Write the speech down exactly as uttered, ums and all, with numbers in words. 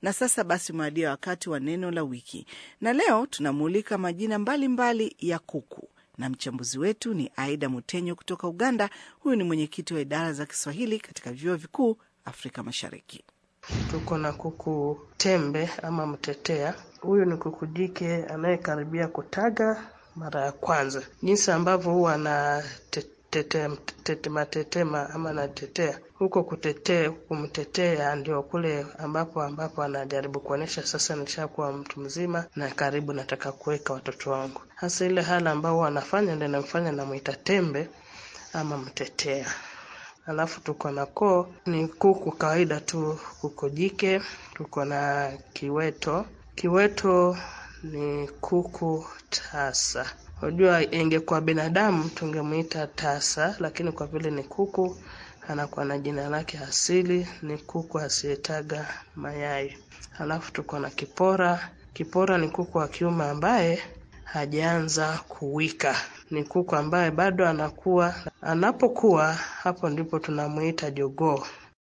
Na sasa basi umewadia wakati wa neno la wiki. Na leo tunamulika majina mbalimbali mbali ya kuku. Na mchambuzi wetu ni Aida Mutenyo kutoka Uganda. Huyu ni mwenyekiti wa idara za Kiswahili katika vyuo vikuu Afrika Mashariki. Tuko na kuku tembe ama mtetea. Huyu ni kuku jike anayekaribia kutaga mara ya kwanza. Jinsi ambavyo huwa na tetema tetema tetema ama na tetea. Huko kutetea kumtetea ndio kule ambapo ambapo anajaribu kuonesha sasa nishakuwa mtu mzima na karibu nataka kuweka watoto wangu. Hasa ile hali ambao anafanya ndio inamfanya namuita tembe ama mtetea. Alafu tuko na koo ni kuku kawaida tu, kuku jike. Tuko na kiweto. Kiweto ni kuku tasa. Unajua ingekuwa binadamu tungemuita tasa, lakini kwa vile ni kuku anakuwa na jina lake asili, ni kuku asiyetaga mayai. Alafu tuko na kipora. Kipora ni kuku wa kiume ambaye hajaanza kuwika. Ni kuku ambaye bado anakuwa, anapokuwa hapo ndipo tunamuita jogoo.